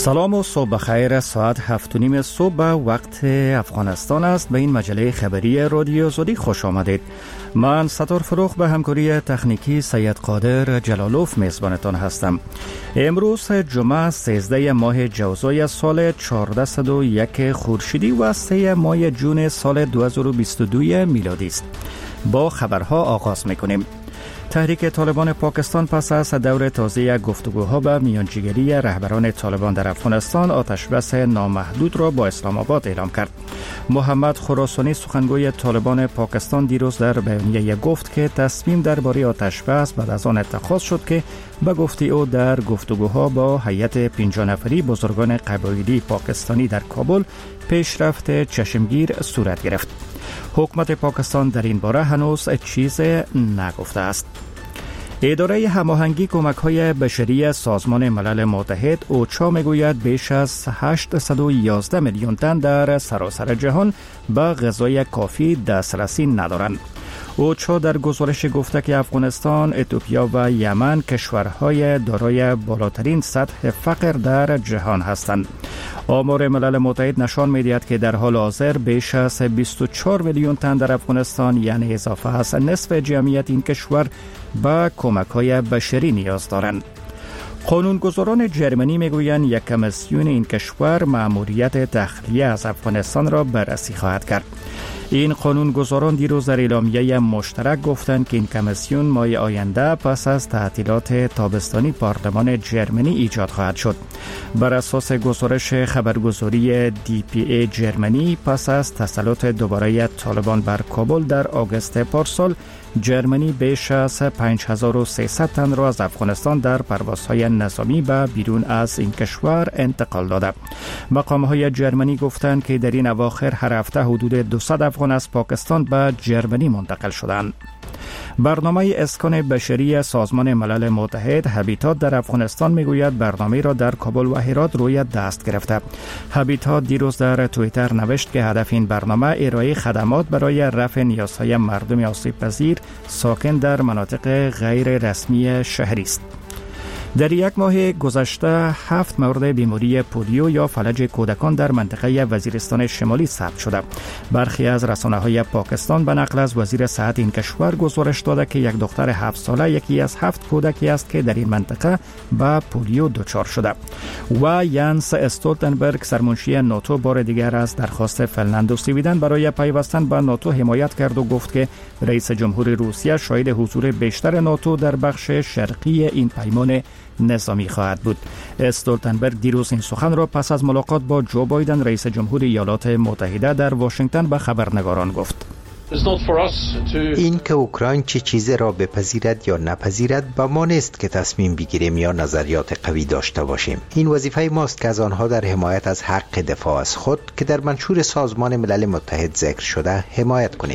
سلام و صبح بخیر. ساعت 7:30 صبح وقت افغانستان است. به این مجله خبری رادیو زودی خوش آمدید. من ستار فروخ به همکاری تکنیکی سید قادر جلالوف میزبانتان هستم. امروز جمعه 13 ماه جوزای سال 1401 خورشیدی و 3 ماه جون سال 2022 میلادی است. با خبرها آغاز میکنیم. تحریک طالبان پاکستان پس از دور تازه گفتگوها به میانجیگری رهبران طالبان در افغانستان آتشبس نامحدود را با اسلام آباد اعلام کرد. محمد خراسانی سخنگوی طالبان پاکستان دیروز در بیانیه گفت که تصمیم درباره آتشبس بعد از آن اتخاذ شد که به گفته او در گفتگوها با هیئت 50 نفری بزرگان قبایلی پاکستانی در کابل پیشرفت چشمگیر صورت گرفت. حکومت پاکستان در این باره هنوز چیز نگفته است. اداره هماهنگی کمک‌های بشری سازمان ملل متحد اوچا میگوید بیش از 811 میلیون تن در سراسر جهان به غذای کافی دسترسی ندارند. اوچا در گزارش گفته که افغانستان، اتیوپیا و یمن کشورهای دارای بالاترین سطح فقر در جهان هستند. آمار ملل متحد نشان می‌دهد که در حال حاضر بیش از 24 میلیون تن در افغانستان، یعنی اضافه از نصف جمعیت این کشور، به کمک‌های بشری نیاز دارند. قانونگذاران جرمنی میگویند یک کمیسیون این کشور مأموریت تخلیه از افغانستان را بررسی خواهد کرد. این قانونگذاران دیروز در اعلامیه مشترک گفتند که این کمیسیون ماه آینده پس از تعطیلات تابستانی پارلمان جرمنی ایجاد خواهد شد. بر اساس گزارش خبرگزاری DPA جرمنی، پس از تسلط دوباره طالبان بر کابل در آگوست پارسال، جرمنی بیش از 5300 تن را از افغانستان در پروازهای نظامی به بیرون از این کشور انتقال داده. مقام‌های جرمنی گفتند که در این اواخر هر هفته حدود 200 افغان از پاکستان به جرمنی منتقل شدند. برنامه اسکان بشری سازمان ملل متحد هابیتات در افغانستان میگوید برنامه را در کابل و هرات روی دست گرفته. هابیتات دیروز در توییتر نوشت که هدف این برنامه ارائه خدمات برای رفع نیازهای مردم آسیب پذیر ساکن در مناطق غیر رسمی شهری است. در یک ماه گذشته 7 مورد بیماری پولیو یا فلج کودکان در منطقه وزیرستان شمالی ثبت شده. برخی از رسانه‌های پاکستان به نقل از وزیر صحت این کشور گزارش داده که یک دختر 7 ساله یکی از 7 کودکی است که در این منطقه به پولیو دچار شده. و یانس استولتنبرگ سرمنشی ناتو بار دیگر از درخواست فنلاند و سویدن برای پیوستن به ناتو حمایت کرد و گفت که رئیس جمهور روسیه شاهد حضور بیشتر ناتو در بخش شرقی این پیمان نظامی خواهد بود. استولتنبرگ دیروز این سخن را پس از ملاقات با جو بایدن رئیس جمهور ایالات متحده در واشنگتن به خبرنگاران گفت. این که اوکراین چه چیزی را بپذیرد یا نپذیرد با ما نیست که تصمیم بگیریم یا نظریات قوی داشته باشیم. این وظیفه ماست که از آنها در حمایت از حق دفاع از خود که در منشور سازمان ملل متحد ذکر شده حمایت کنیم.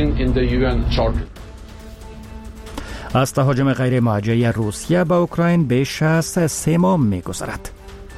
از تهاجم غیر موجه روسیه به اوکراین بیش از 3 ماه می‌گذرد.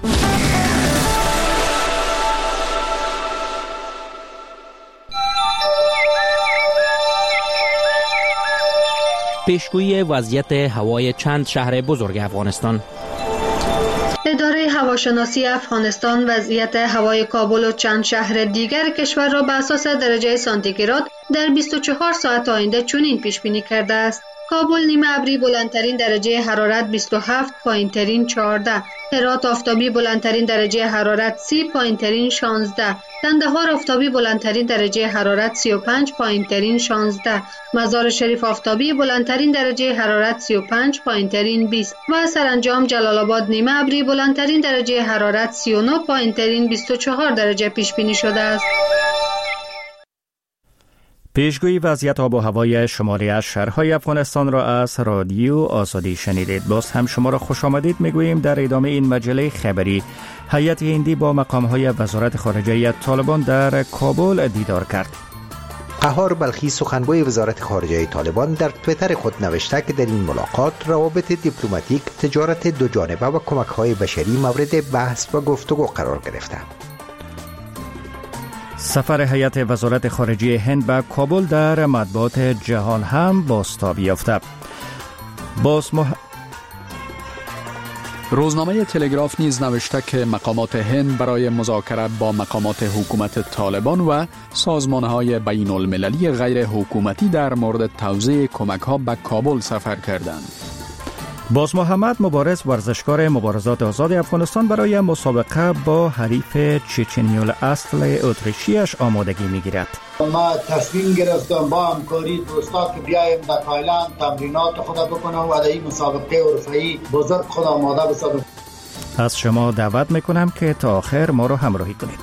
پیشگویی وضعیت هوای چند شهر بزرگ افغانستان. اداره هواشناسی افغانستان وضعیت هوای کابل و چند شهر دیگر کشور را بر اساس درجه سانتیگراد در 24 ساعت آینده چنین پیش بینی کرده است: کابل نیمه ابری بلندترین درجه حرارت 27، پایینترین 14، هرات آفتابی بلندترین درجه حرارت 30، پایینترین 16، کندهار آفتابی بلندترین درجه حرارت 35، پایینترین 16، مزار شریف آفتابی بلندترین درجه حرارت 35، پایینترین 20 و سرانجام جلال آباد نیمه ابری بلندترین درجه حرارت 39، پایینترین 24 درجه پیش بینی شده است. پیشگویی وضعیت آب و هوای شماری از شهرهای افغانستان را از رادیو آزادی شنیدید. باز هم شما را خوش آمدید میگوییم. در ادامه این مجله خبری، هیئت هندی با مقام‌های وزارت خارجه طالبان در کابل دیدار کرد. قهار بلخی سخنگوی وزارت خارجه طالبان در توییتر خود نوشته که در این ملاقات روابط دیپلماتیک، تجارت دو جانبه و کمک‌های بشری مورد بحث و گفتگو قرار گرفته. سفر هیئت وزارت خارجه هند به کابل در مطبوعات جهان هم بازتاب یافته. روزنامه تلگراف نیز نوشته که مقامات هند برای مذاکره با مقامات حکومت طالبان و سازمان‌های بین المللی غیر حکومتی در مورد توزیع کمک‌ها به کابل سفر کردند. باز محمد مبارز ورزشکار مبارزات آزاد افغانستان برای مسابقه با حریف چچنیول اصل اتریشیش آمادگی می‌گیرد. ما تصمیم گرفتم با همکاری دوستا که بیایم در تایلند تمرینات خود بکنم و در این مسابقه حرفه‌ای بزرگ خود آماده بسازم. از شما دعوت میکنم که تا آخر ما رو همراهی کنید.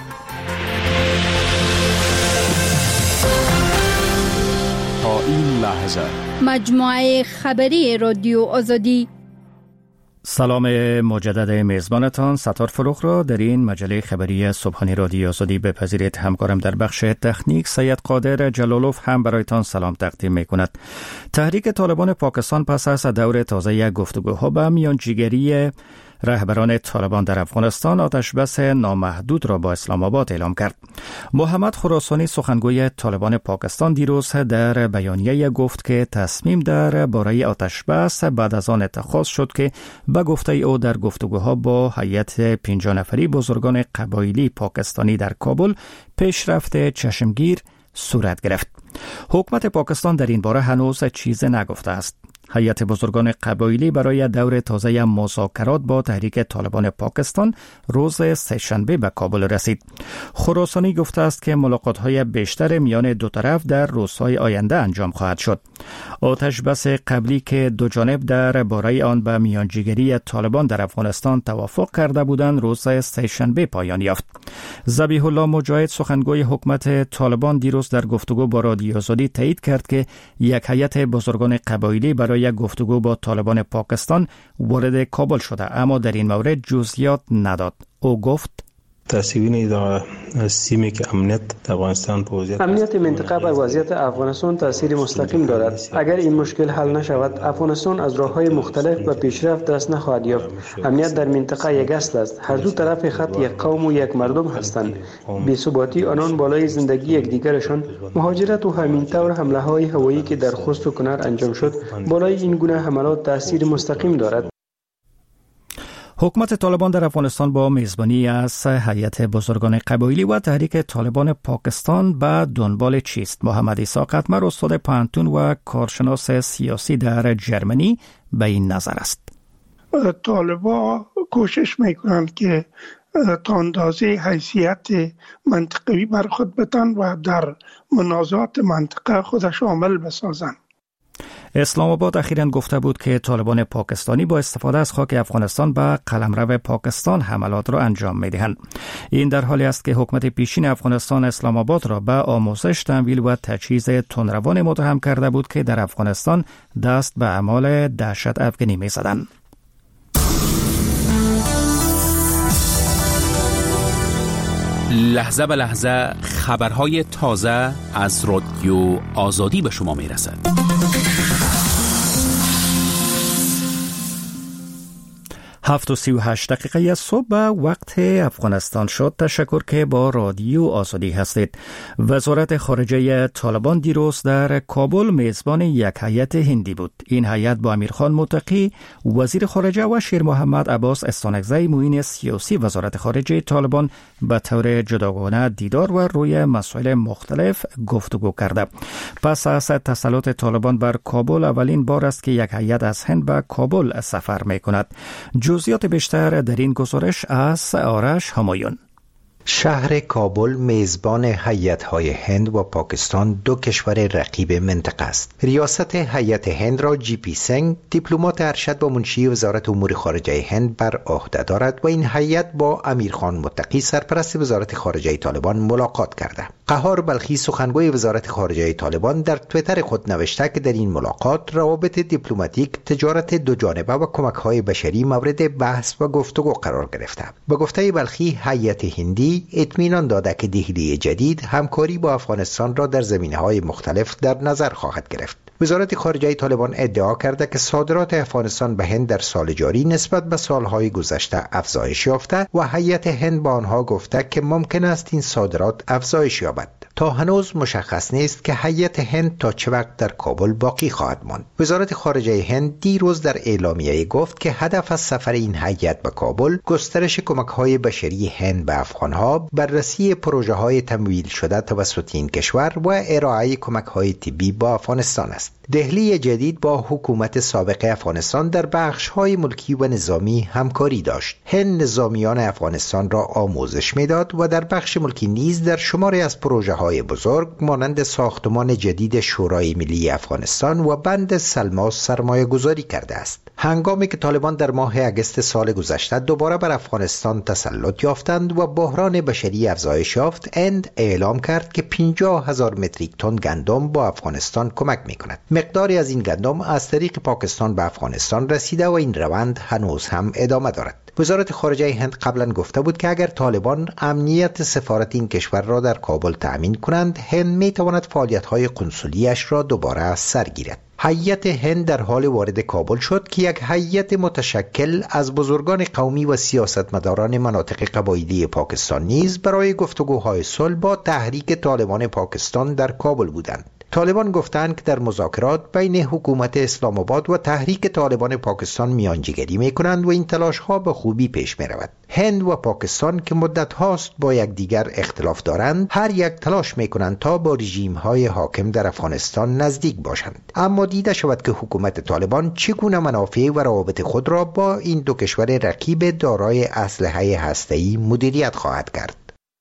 تا این لحظه مجموعه خبری رادیو آزادی. سلام مجدد میزبانتان ستار فروخ را در این مجله خبری صبحانه رادیو آزادی بپذیرید. همکارم در بخش تکنیک سید قادر جلالوف هم برایتان سلام تقدیم می کند. تحریک طالبان پاکستان پس از دور تازه گفتگوها به میانجیگری رهبران طالبان در افغانستان آتشبس نامحدود را با اسلام آباد اعلام کرد. محمد خراسانی سخنگوی طالبان پاکستان دیروز در بیانیه گفت که تصمیم در باره آتشبس بعد از آن اتخاذ شد که به گفته او در گفتگوها با هیئت 50 نفری بزرگان قبایلی پاکستانی در کابل پیشرفت چشمگیر صورت گرفت. حکومت پاکستان در این باره هنوز چیز نگفته است. هیئت بزرگان قبایلی برای دور تازه مذاکرات با تحریک طالبان پاکستان روز سه‌شنبه به کابل رسید. خراسانی گفته است که ملاقات‌های بیشتر میان دو طرف در روزهای آینده انجام خواهد شد. آتشبس قبلی که دو جانب در باره آن به میانجیگری طالبان در افغانستان توافق کرده بودند روز سه‌شنبه پایان یافت. ذبیح الله مجاهد سخنگوی حکومت طالبان دیروز در گفتگو با رادیو آزادی تایید کرد که یک هیئت بزرگان قبایلی برای گفتگو با طالبان پاکستان وارد کابل شده، اما در این مورد جزئیات نداد. او گفت تأثیری نداره سیمی که امنیت در افغانستان امنیت منطقه بر وضعیت افغانستان تأثیر مستقیم دارد. اگر این مشکل حل نشود افغانستان از راه‌های مختلف به پیشرفت دست نخواهد یافت. امنیت در منطقه یک اصل است. هر دو طرف خط یک قوم و یک مردم هستند. بی‌ثباتی آنان بالای زندگی یکدیگرشان، مهاجرت و همین طور حمله‌های هوایی که در خوست و کنر انجام شد بالای این گونه حملات تأثیر مستقیم دارد. حکومت طالبان در افغانستان با میزبانی از هیئت بزرگان قبایلی و تحریک طالبان پاکستان به دنبال چیست؟ محمد عیسی قطمر استاد پانتون و کارشناس سیاسی در جرمنی به این نظر است. طالبان کوشش میکنند که تا اندازه حیثیت منطقوی بر خود بتن و در منازعات منطقه خودش عامل بسازند. اسلام آباد اخیراً گفته بود که طالبان پاکستانی با استفاده از خاک افغانستان به قلمرو پاکستان حملات را انجام می‌دهند. این در حالی است که حکومت پیشین افغانستان اسلام آباد را به آموزش، تمویل و تجهیز تندروان متهم کرده بود که در افغانستان دست به اعمال دهشت افغانی می‌زدند. لحظه به لحظه خبرهای تازه از رادیو آزادی به شما میرسد. 7:38 دقیقه صبح وقت افغانستان شد. تشکر که با رادیو آزادی هستید. وزارت خارجه طالبان دیروز در کابل میزبان یک هیئت هندی بود. این هیئت با امیرخان متقی وزیر خارجه و شیر محمد عباس استانکزی معین سیاسی وزارت خارجه طالبان به طور جداگانه دیدار و روی مسائل مختلف گفتگو کرده. پس از تسلط طالبان بر کابل اولین بار است که یک هیئت از هند به کابل سفر می‌کند. جزئیات بیشتر در این گزارش از آرش همایون. شهر کابل میزبان هیئت‌های هند و پاکستان، دو کشور رقیب منطقه است. ریاست هیئت هند را جی پی سنگ، دیپلمات ارشد و منشی وزارت امور خارجه هند، بر عهده دارد و این هیئت با امیرخان متقی سرپرست وزارت خارجه طالبان ملاقات کرده. قهار بلخی سخنگوی وزارت خارجه طالبان در توییتر خود نوشته که در این ملاقات روابط دیپلماتیک، تجارت دو جانبه و کمک‌های بشری مورد بحث و گفتگو قرار گرفته. به گفته بلخی، هیئت هندی اطمینان داده که دهلی جدید همکاری با افغانستان را در زمینه‌های مختلف در نظر خواهد گرفت. وزارت خارجه طالبان ادعا کرده که صادرات افغانستان به هند در سال جاری نسبت به سالهای گذشته افزایش یافته و هیئت هند با آنها گفته که ممکن است این صادرات افزایش یابد. تا هنوز مشخص نیست که هیئت هند تا چه وقت در کابل باقی خواهد ماند. وزارت خارجه هند دیروز در اعلامیه گفت که هدف از سفر این هیئت به کابل گسترش کمک‌های بشری هند به افغان‌ها، بررسی پروژه‌های تمویل شده توسط این کشور و ارائه کمک‌های طبی به افغانستان است. دهلی جدید با حکومت سابق افغانستان در بخش‌های ملکی و نظامی همکاری داشت. هند نظامیان افغانستان را آموزش می‌داد و در بخش ملکی نیز در شماری از پروژه‌های بزرگ مانند ساختمان جدید شورای ملی افغانستان و بند سلما سرمایه‌گذاری کرده است. هنگامی که طالبان در ماه اگست سال گذشته دوباره بر افغانستان تسلط یافتند و بحران بشری افزایش یافت، هند اعلام کرد که 50,000 متریک تن گندم با افغانستان کمک می‌کند. مقداری از این گندم از طریق پاکستان به افغانستان رسیده و این روند هنوز هم ادامه دارد. وزارت خارجه هند قبلا گفته بود که اگر طالبان امنیت سفارت این کشور را در کابل تأمین کنند، هند می‌تواند فعالیت‌های قنصلی‌اش را دوباره سر گیرد. هیئت هند در حال وارد کابل شد که یک هیئت متشکل از بزرگان قومی و سیاستمداران مناطق قبایلی پاکستان نیز برای گفتگوهای صلح با تحریک طالبان پاکستان در کابل بودند. طالبان گفتند که در مذاکرات بین حکومت اسلام آباد و تحریک طالبان پاکستان میانجیگری میکنند و این تلاش ها به خوبی پیش می رود. هند و پاکستان که مدت هاست با یکدیگر اختلاف دارند، هر یک تلاش میکنند تا با رژیم های حاکم در افغانستان نزدیک باشند. اما دیده شود که حکومت طالبان چگونه منافع و روابط خود را با این دو کشور رقیب دارای اسلحه هسته‌ای مدیریت خواهد کرد.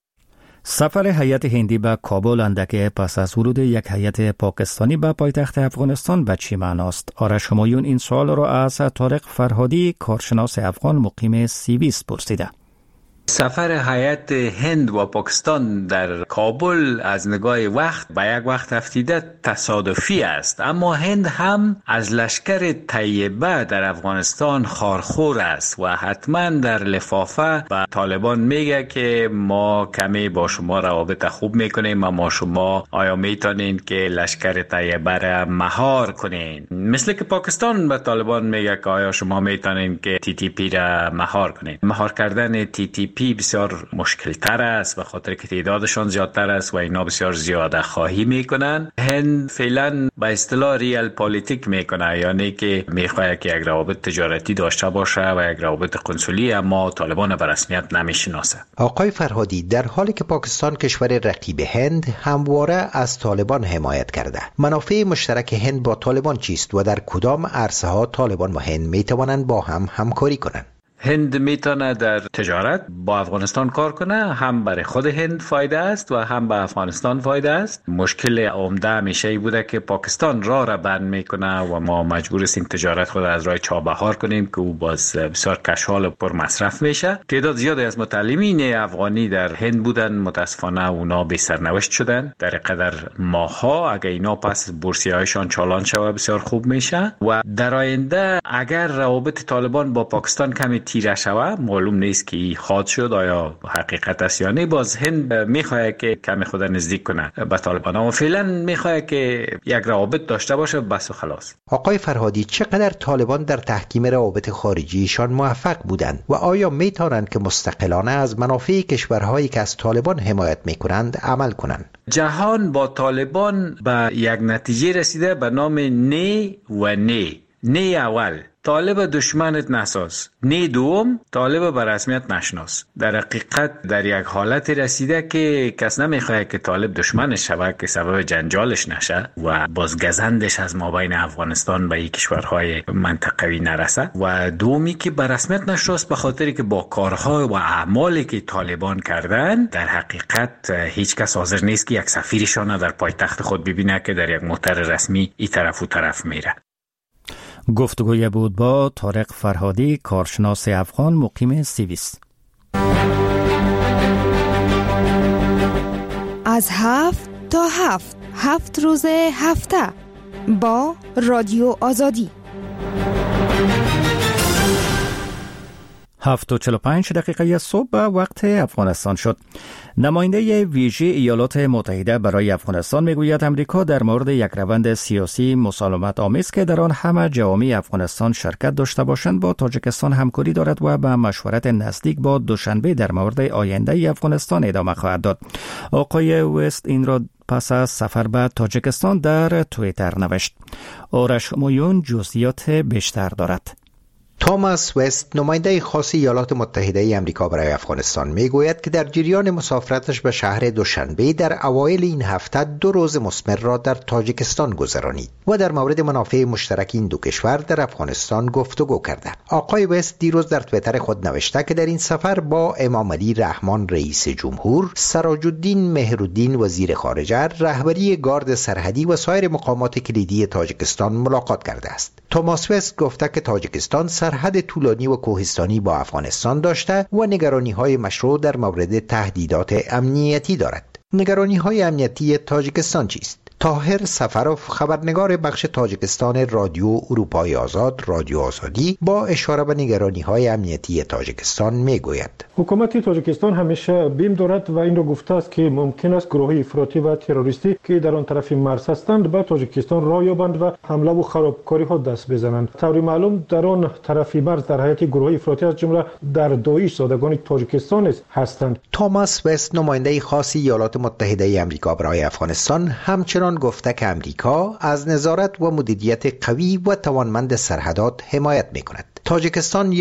سفر هیئت هندی به کابل اندک پس از ورود یک هیئت پاکستانی به پایتخت افغانستان به چی معناست؟ آرش همایون این سوال را از طارق فرهادی، کارشناس افغان مقیم سیویس پرسیده. سفر هیئت هند و پاکستان در کابل از نگاه وقت به یک وقت افتیده تصادفی است، اما هند هم از لشکر طیبه در افغانستان خارخور است و حتما در لفافه به طالبان میگه که ما کمی با شما روابط خوب میکنیم، اما شما آیا میتونین که لشکر طیبه را مهار کنین؟ مثل که پاکستان به طالبان میگه که آیا شما میتونین که TTP را مهار کنین. مهار کردن TTP بسیار مشکل تر است به خاطر که تعدادشان زیادتر است و اینا بسیار زیاده خواهی میکنن. هند فعلا به اصطلاح ریال پالیتیک میکنه، یعنی که میخواد که یک روابط تجارتی داشته باشه و یک روابط قنصلی، اما طالبان به رسمیت نمیشناسه. آقای فرهادی، در حالی که پاکستان کشور رقیب هند همواره از طالبان حمایت کرده، منافع مشترک هند با طالبان چیست و در کدام عرصه ها طالبان و هند میتوانند با هم همکاری کنند؟ هند میتونه در تجارت با افغانستان کار کنه، هم برای خود هند فایده است و هم به افغانستان فایده است. مشکل عمده همیشه ای بوده که پاکستان را بند میکنه و ما مجبور هستیم تجارت خود از راه چابهار کنیم که او باز بسیار کشحال و پر مصرف میشه. تعداد زیادی از متعلمین افغانی در هند بودن، متاسفانه اونا بی سرنوشت شدن. در قدر ماها اگر اینا پس بورسیه‌هایشان چالان شوه بسیار خوب میشه و در آینده اگر روابط طالبان با پاکستان کمی تیره شوه، معلوم نیست که خواهد شد آیا حقیقت است یا نه. باز هند میخواد که کمی خود نزدیک کنه به طالبان و فعلا میخواد که یک روابط داشته باشه، بس و خلاص. آقای فرهادی، چقدر طالبان در تحکیم روابط خارجیشان موفق بودند و آیا میتونند که مستقلانه از منافع کشورهایی که از طالبان حمایت میکنند عمل کنند؟ جهان با طالبان به یک نتیجه رسیده به نام نه و نه. نه اول، طالب دشمنت نساز. نه دوم، طالب به رسمیت نشناس. در حقیقت در یک حالت رسیده که کس نمیخواد که طالب دشمنش شود که سبب جنجالش نشه و باز گزندش از مابین افغانستان به کشورهای منطقوی نرسه، و دومی که به رسمیت نشناس به خاطری که با کارها و اعمالی که طالبان کردن در حقیقت هیچ کس حاضر نیست که یک سفیرشان در پایتخت خود ببینه که در یک موتر رسمی این طرف و طرف میره. گفتگوی بود با طارق فرهادی، کارشناس افغان مقیم سیویس. از 7 تا 7 روز هفته با رادیو آزادی. 7:45 صبح به وقت افغانستان شد. نماینده ویژه ایالات متحده برای افغانستان میگوید امریکا در مورد یک روند سیاسی مسالمت آمیز که در آن همه جوامع افغانستان شرکت داشته باشند با تاجیکستان همکاری دارد و به مشورت نزدیک با دوشنبه در مورد آینده افغانستان ادامه خواهد داد. آقای وست این را پس از سفر به تاجیکستان در توییتر نوشت. آرش مویون جزئیات بیشتر دارد. توماس وست نماینده خاص ایالات متحده ای آمریکا برای افغانستان میگوید که در جریان مسافرتش به شهر دوشنبه در اوایل این هفته 2 روز مثمر را در تاجیکستان گذرانید و در مورد منافع مشترک این دو کشور در افغانستان گفتگو کرده. آقای وست دیروز در توییتر خود نوشته که در این سفر با امام علی رحمان رئیس جمهور، سراج الدین مهرالدین وزیر خارجه، رهبری گارد سرحدی و سایر مقامات کلیدی تاجیکستان ملاقات کرده است. توماس وست گفته که تاجیکستان سرحد طولانی و کوهستانی با افغانستان داشته و نگرانی‌های مشروع در مورد تهدیدات امنیتی دارد. نگرانی‌های امنیتی تاجیکستان چیست؟ طاهر سفروف، خبرنگار بخش تاجیکستان رادیو اروپای آزاد رادیو آزادی، با اشاره به نگرانی‌های امنیتی تاجیکستان میگوید حکومت تاجیکستان همیشه بیم دارد و این را گفته است که ممکن است گروه‌های افراطی و تروریستی که در آن طرف مرز هستند به تاجیکستان راه یابند و حمله و خرابکاری‌ها دست بزنند. طوری معلوم در آن طرف مرز در حیات گروه‌های افراطی از جمله در داعش زادگان تاجیکستان هستند. توماس وست نماینده خاص ایالات متحده ای آمریکا برای افغانستان همچنان گفته که امریکا از نظارت و مدیریت قوی و توانمند سرحدات حمایت می‌کند. تاجیکستان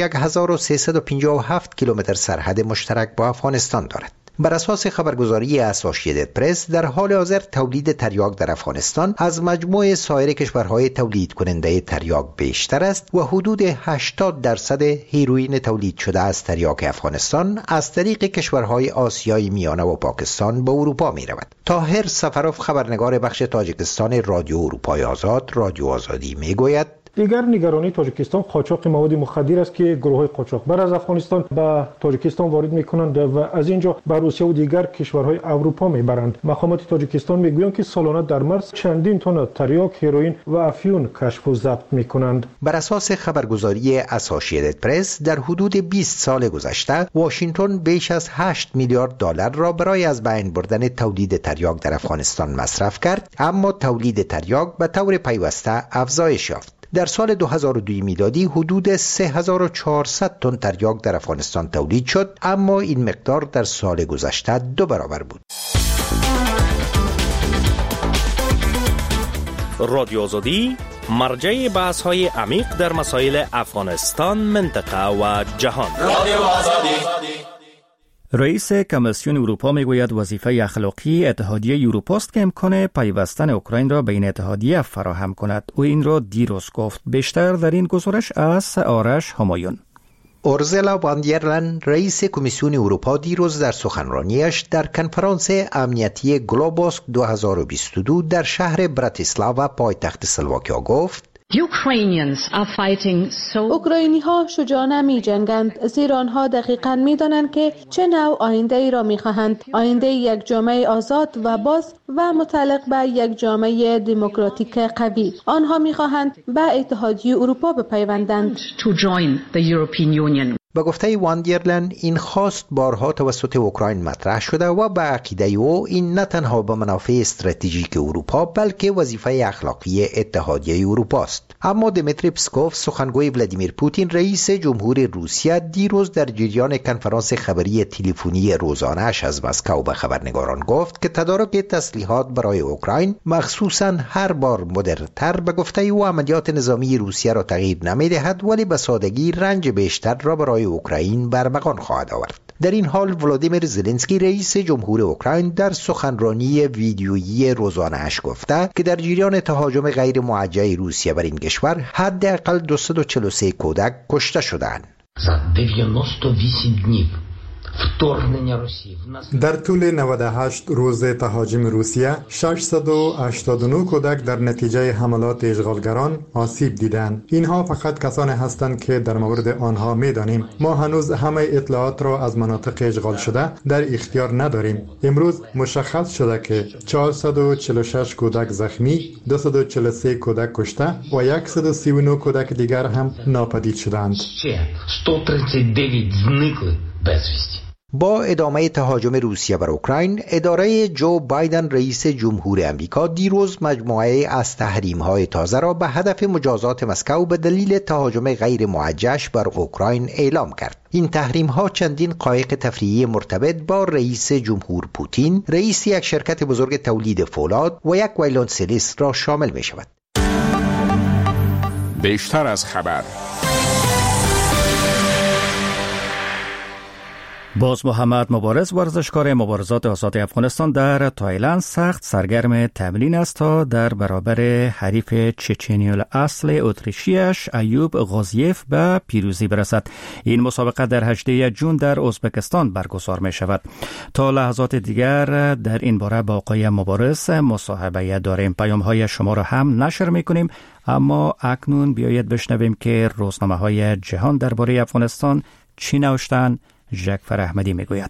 1357 کیلومتر سرحد مشترک با افغانستان دارد. بر اساس خبرگزاری اسوسییتد پرس در حال حاضر تولید تریاک در افغانستان از مجموع سایر کشورهای تولید کننده تریاک بیشتر است و حدود 80% هیروئین تولید شده از تریاک افغانستان از طریق کشورهای آسیای میانه و پاکستان به اروپا می رود. طاهر سفروف، خبرنگار بخش تاجیکستان رادیو اروپای آزاد رادیو آزادی می گوید دیگر نگرانی تاجیکستان قاچاق مواد مخدر است که گروه‌های قاچاقبر از افغانستان به تاجیکستان وارد می‌کنند و از اینجا به روسیه و دیگر کشورهای اروپا می‌برند. مقامات تاجیکستان می‌گویند که سالانه در مرز چندین تن تریاک، هروئین و افیون کشف و ضبط می‌کنند. بر اساس خبرگزاری اسوسییتد پرس در حدود 20 سال گذشته واشنگتن بیش از 8 میلیارد دلار را برای از بین بردن تولید تریاک در افغانستان مصرف کرد، اما تولید تریاک به طور پیوسته افزایش یافت. در سال 2002 میلادی حدود 3400 تن تریاک در افغانستان تولید شد، اما این مقدار در سال گذشته 2 برابر بود. رادیو آزادی مرجع بحث‌های عمیق در مسائل افغانستان، منطقه و جهان. رادیو آزادی. رئیس کمیسیون اروپا میگوید وظیفه اخلاقی اتحادیه اروپا است که امکان پیوستن اوکراین را به این اتحادیه فراهم کند. او این را دیروز گفت. بیشتر در این گزارش از آرش همایون. اورسولا وان در لین رئیس کمیسیون اروپا دیروز در سخنرانیش در کنفرانس امنیتی گلوبوسک 2022 در شهر براتیسلاوا پایتخت اسلواکیا گفت اوکراینی ها شجاعانه می جنگند، زیرا آنها دقیقاً می دانند که چه نوع آینده ای را می خواهند. آینده یک جامعه آزاد و باز و متعلق به یک جامعه دموکراتیک قوی. آنها می خواهند به اتحادیه اروپا بپیوندند. به گفته وان در لین این خواست بارها توسط اوکراین مطرح شده و به عقیده او این نه تنها به منافع استراتژیک اروپا بلکه وظیفه اخلاقی اتحادیه اروپا است. اما دمیتری پسکوف، سخنگوی ولادیمیر پوتین رئیس جمهور روسیه، دیروز در جریان کنفرانس خبری تلفنی روزانه‌اش از مسکو به خبرنگاران گفت که تدارک تسلیحات برای اوکراین مخصوصاً هر بار مدرن‌تر به گفته او عملیات نظامی روسیه را تغییر نمی‌دهد، ولی به سادگی رنج بیشتر را برای اوکراین برمغان خواهد آورد. در این حال ولادیمیر زلنسکی رئیس جمهور اوکراین در سخنرانی ویدیویی روزانه‌اش گفته که در جریان تهاجم غیر موجه روسیه بر این کشور حداقل 243 کودک کشته شدند. За 98 днів در طول 98 روز تهاجم روسیه 689 کودک در نتیجه حملات اشغالگران آسیب دیدند. اینها فقط کسانی هستند که در مورد آنها می‌دانیم. ما هنوز همه اطلاعات را از مناطق اشغال شده در اختیار نداریم. امروز مشخص شده که 446 کودک زخمی، 243 کودک کشته و 139 کودک دیگر هم ناپدید شدند. با ادامه تهاجم روسیه بر اوکراین، اداره جو بایدن رئیس جمهور امریکا دیروز مجموعه از تحریم‌های تازه را به هدف مجازات مسکو به دلیل تهاجم غیر موجهش بر اوکراین اعلام کرد. این تحریم‌ها چندین قایق تفریحی مرتبط با رئیس جمهور پوتین، رئیس یک شرکت بزرگ تولید فولاد و یک ویلونسلیست را شامل می‌شود. بیشتر از خبر. باز محمد مبارز، ورزشکار مبارزات آزاد افغانستان در تایلند، سخت سرگرم تمرین است تا در برابر حریف چچنی اصل اتریشیش ایوب غازیف به پیروزی برسد. این مسابقه در 18 جون در ازبکستان برگزار می شود. تا لحظات دیگر در این باره با آقای مبارز مصاحبه داریم. پیام‌های شما را هم نشر می کنیم، اما اکنون بیایید بشنویم که روزنامه‌های جهان درباره افغانستان چی نوشتند. ژکفر احمدی میگوید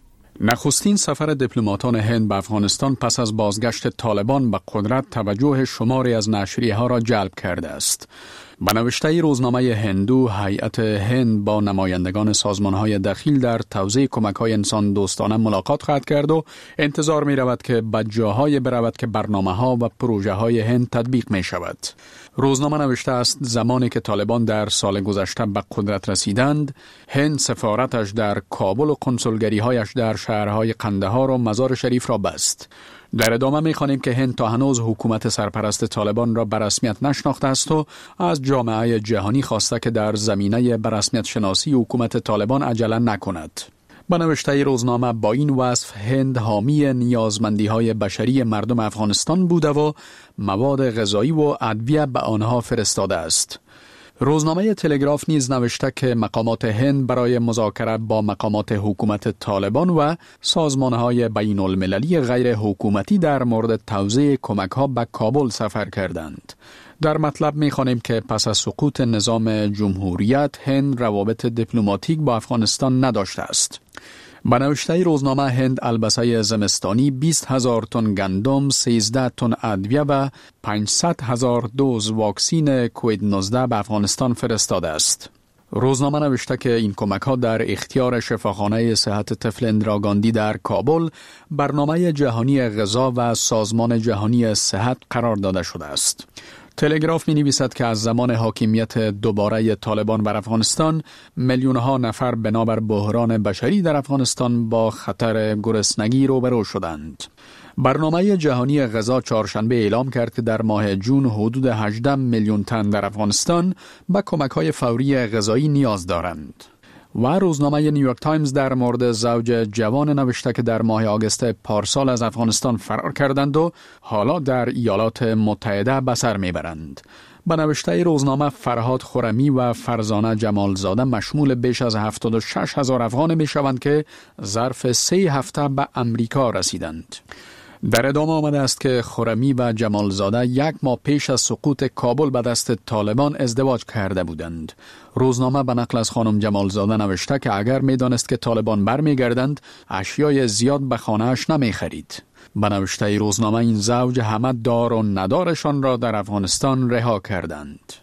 نخستین سفر دیپلماتان هند به افغانستان پس از بازگشت طالبان به قدرت توجه شماری از نشریه‌ها را جلب کرده است. به نوشته روزنامه هندو، هیئت هند با نمایندگان سازمان‌های دخیل در توزیع کمک‌های انسان دوستانه ملاقات خواهد کرد و انتظار می‌رود که به جاهای برود که برنامه‌ها و پروژه‌های هند تطبیق می‌شود. روزنامه نوشته است زمانی که طالبان در سال گذشته به قدرت رسیدند، هند سفارتش در کابل و کنسولگری‌هایش در شهرهای قندهار و مزار شریف را بست. در ادامه می‌خوانیم که هند تا هنوز حکومت سرپرست طالبان را به رسمیت نشناخته است و از جامعه جهانی خواسته که در زمینه به رسمیت شناسی حکومت طالبان عجله نکند. به نوشته روزنامه با این وصف هند حامی نیازمندی‌های بشری مردم افغانستان بوده و مواد غذایی و ادویه به آنها فرستاده است. روزنامه تلگراف نیز نوشته که مقامات هند برای مذاکره با مقامات حکومت طالبان و سازمان‌های بین المللی غیر حکومتی در مورد توزیع کمک‌ها به کابل سفر کردند. در مطلب می‌خوانیم که پس از سقوط نظام جمهوریت هند روابط دیپلماتیک با افغانستان نداشته است. به نوشته روزنامه هند البسه زمستانی 20,000 تن گندم، 13 تن ادویه و 500,000 دوز واکسین کووید 19 به افغانستان فرستاده است. روزنامه نوشته که این کمک‌ها در اختیار شفاخانه صحت طفل اندرا گاندی در کابل، برنامه جهانی غذا و سازمان جهانی صحت قرار داده شده است. تلگراف می نویسد که از زمان حاکمیت دوباره طالبان بر افغانستان، میلیون‌ها نفر بنابر بحران بشری در افغانستان با خطر گرسنگی روبرو شدند. برنامه جهانی غذا چهارشنبه اعلام کرد که در ماه جون حدود 18 میلیون تن در افغانستان به کمک‌های فوری غذایی نیاز دارند. و روزنامه نیویورک تایمز در مورد زوج جوان نوشته که در ماه آگوست پارسال از افغانستان فرار کردند و حالا در ایالات متحده به سر میبرند. به نوشته روزنامه فرهاد خرمی و فرزانه جمالزاده مشمول بیش از 76,000 افغان میشوند که ظرف 3 هفته به امریکا رسیدند. در ادامه آمده است که خرمی و جمالزاده 1 ماه پیش از سقوط کابل به دست طالبان ازدواج کرده بودند. روزنامه به نقل از خانم جمالزاده نوشته که اگر میدانست که طالبان برمیگردند، اشیای زیاد به خانه‌اش نمیخرید. به نوشته روزنامه این زوج همه دار و ندارشان را در افغانستان رها کردند.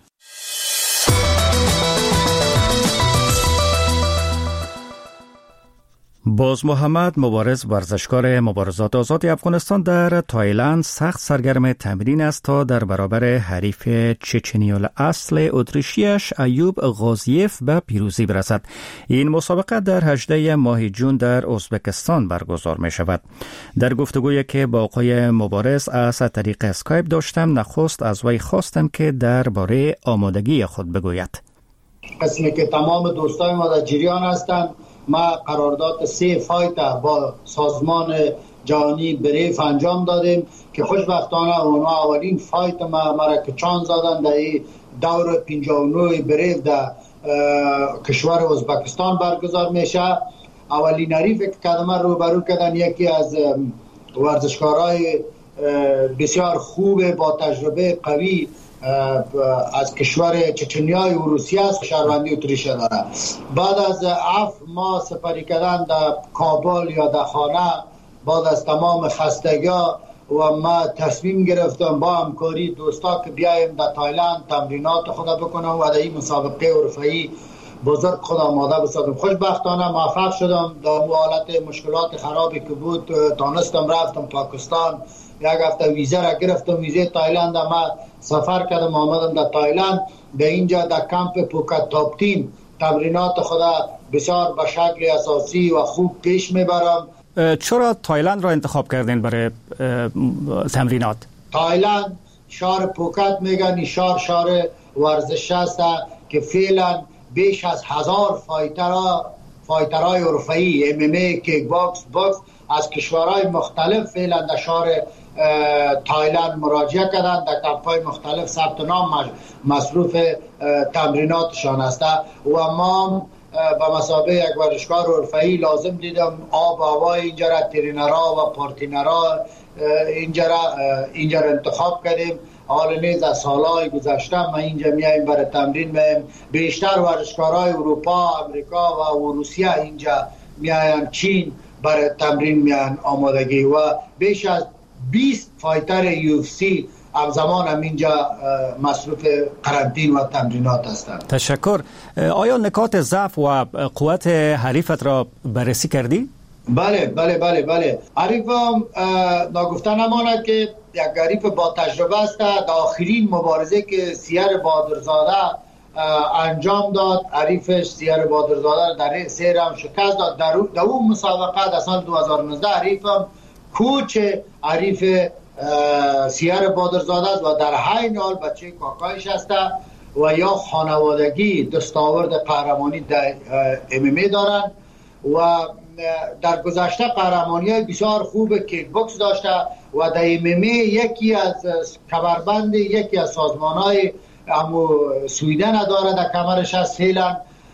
باز محمد مبارز، ورزشکار مبارزات آزاد افغانستان در تایلند، سخت سرگرم تمرین است تا در برابر حریف چچنی اصل اتریشیش ایوب غازیف به پیروزی برسد. این مسابقه در 18 ماه جون در ازبکستان برگزار می شود. در گفتگویی که با آقای مبارز از طریق اسکایپ داشتم، نخست از وی خواستم که درباره آمادگی خود بگوید. قسمی که تمام دوستای ما در جریان هستند، ما قرارداد 3 فایت با سازمان جهانی بریف انجام دادیم که خوشبختانه اونا اولین فایت ما را که چانس دادن در دور 59 بریف در کشور ازبکستان برگزار میشه اولین حریف که کدمه روبرو کردن یکی از ورزشکارای بسیار خوب با تجربه قوی از کشور چچنیای و روسیه است، شهروندی اتریش داره. بعد از 7 ماه سپری کردن در کابل یا در خانه، بعد از تمام خستگی‌ها و ما تصمیم گرفتم با همکاری دوستا که بیایم در تایلند تمرینات خدا بکنم و در این مسابقه اروپایی بزرگ خود آماده بسازم. خوشبختانه موفق شدم. در حالت مشکلات خرابی که بود تانستم رفتم پاکستان، یک هفته ویزه را گرفتم، ویزه تایلند ما سفر کردم، آمدم در تایلند. به اینجا در کمپ پوکت تاپ تیم تمرینات خدا بسیار به شکل اساسی و خوب پیش میبرم. چرا تایلند را انتخاب کردین برای تمرینات؟ تایلند شهر پوکت میگن، شهر ورزش است که فعلا بیش از 1000 فایترهای اروپایی MMA، کیک باکس، از کشورهای مختلف فعلا در شهر تایلند مراجعه کردند. در کمپ‌های مختلف ثبت نام مصروف تمریناتشان است و ما به مثابه یک ورزشکار اروپایی لازم دیدم آب و هوای اینجا را، ترینرها و پارتینرها اینجا را انتخاب کردیم. حال نیز از سالهای گذشته ما اینجا میایم برای تمرین میایم. بیشتر ورزشکارهای اروپا، امریکا و روسیه اینجا میاین، چین برای تمرین میان آمادگی و بیش از 20 فایتر UFC همزمان هم اینجا مصروف قرنطین و تمرینات هستند. تشکر. آیا نکات ضعف و قوت حریفت را بررسی کردی؟ بله. حریفم ناگفته نماند که یک حریف با تجربه است. در آخرین مبارزه که سیر بادرزاده انجام داد، حریفش سیر بادرزاده در سیر هم شکست داد. در اون مسابقه در سال 2019 حریفم کوچ حریف سیر بادرزاده است و در حین حال بچه کاکایش است و یا خانوادگی دستاورد قهرمانی در MMA دارند و در گذشته قهرمانی‌های بسیار خوب کیک باکس داشته و در MMA یکی از کمربند یکی از سازمان‌های سویدن داره در کمرش است. فعلا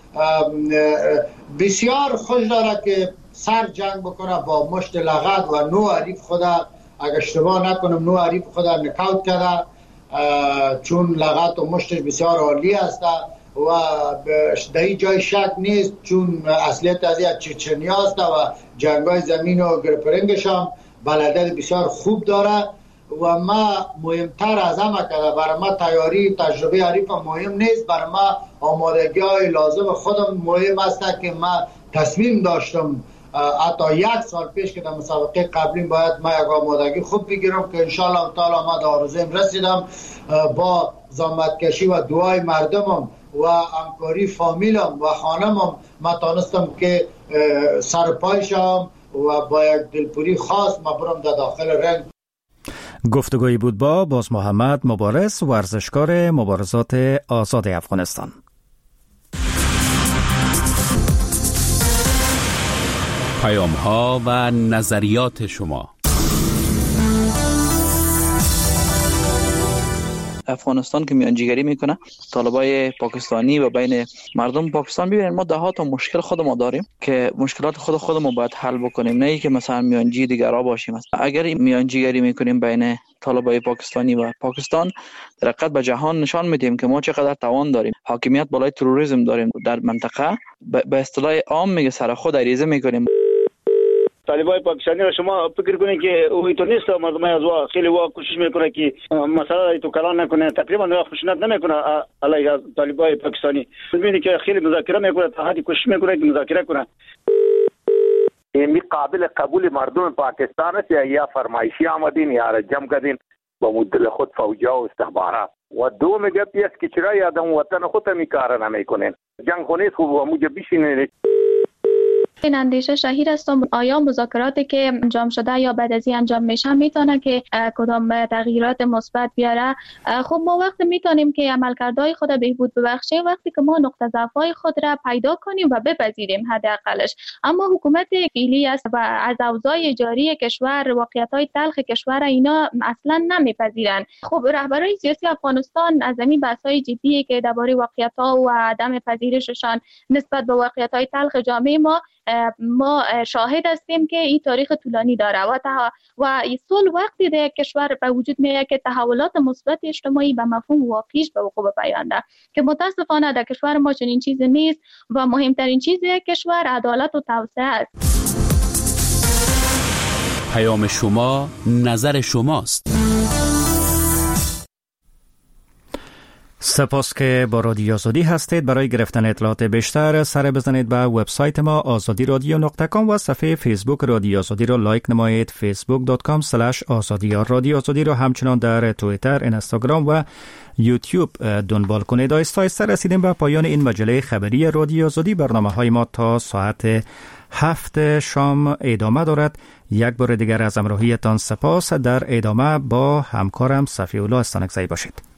بسیار خوش داره که سر جنگ بکنه با مشت لغت و نو حریف خدا، اگر اشتباه نکنم نو حریف خدا نکاوت کرده، چون لغت و مشتش بسیار عالی است و در این جای شک نیست چون اصلیت از چچنیا است و جنگای زمین و گرپرنگش هم بلدیت بسیار خوب داره و ما مهمتر از همه کرده برای ما تیاری تجربه حریف مهم نیست، برای ما آمادگی های لازم خودم مهم است که ما تصمیم داشتم حتی 1 سال پیش که در مسابقه قبلی باید ما یک آمادگی خوب بگیرم که انشالله تعالی ما در آرزویم رسیدم. با زحمتکشی و دعای مردمم و همکاری فامیلم و خانمم ما تانستم که سرپای شم و با یک دلپوری خاص ما برم در داخل رنگ. گفتگویی بود با باز محمد مبارز، ورزشکار مبارزات آزاد افغانستان. پیام‌ها و نظریات شما. افغانستان که میانجیگری میکنه، طالبای پاکستانی و بین مردم پاکستان، ببینید ما ده ها تا مشکل خودمون داریم که مشکلات خودمون باید حل بکنیم، نه اینکه مثلا میانجی دیگرا باشیم. اگر میانجیگری میکنیم بین طالبای پاکستانی و پاکستان، در حقیقت به جهان نشان میدیم که ما چقدر توان داریم، حاکمیت بالای تروریسم داریم در منطقه. به اصطلاح عام میگه سر خود عریضه میکنیم. طالبای پاکستانی را شما فکر کنید که او تو نیست، مردم از وا خیلی وا کوشش میکنه که مسئله تو کلان نکنه، تقریبا خشونت نمیکنه علیه طالبای پاکستانی. میبینید که خیلی مذاکره میکنه، تا حدی کوشش میکنه که مذاکره کنه. این قابل قبول مردم پاکستان است یا فرمایشی آمدین یا جمع کردین با مدل خود فوجا و استخبارات و دوم گپی است که چرا یادم وطن خود میکار نمیکنین، جنگ خونیست خوب و موجب بشینید. این اندیشه شهیر هستم آیا مذاکراتی که انجام شده یا بعد از این انجام میشه میتونه که کدام تغییرات مثبت بیاره؟ خب ما وقتی میتونیم که عملکردهای خود بهبود ببخشیم وقتی که ما نقطه ضعف‌های خود را پیدا کنیم و بپذیریم حداقلش. اما حکومت فعلی است و از اوضاع جاری کشور، واقعیت‌های تلخ کشور اینا اصلا نمیپذیرن. خب رهبران سیاسی افغانستان از این بحث‌های جدی که درباره واقعیت‌ها و عدم پذیرششان نسبت به واقعیت‌های تلخ جامعه ما ما شاهد هستیم که این تاریخ طولانی داره و صلح وقتی در کشور به وجود میاد که تحولات مثبت اجتماعی به مفهوم واقعیش به وقوع پیونده که متاسفانه در کشور ما چنین چیزی نیست و مهمترین چیزی کشور عدالت و توسعه است. پیام شما، نظر شماست. سپاس که با رادیو آزادی هستید. برای گرفتن اطلاعات بیشتر سر بزنید به وبسایت ما azadiradyo.com و صفحه فیسبوک رادیو آزادی را لایک نمایید، facebook.com/azadi یا رادیو آزادی را همچنان در توییتر، اینستاگرام و یوتیوب دنبال کنید. آهسته رسیدیم به پایان این مجله خبری رادیو آزادی. برنامه‌های ما تا ساعت 7 شام ادامه دارد. یک بار دیگر از همراهیتان سپاس. در ادامه با همکارم صفی الله استانکزی باشید.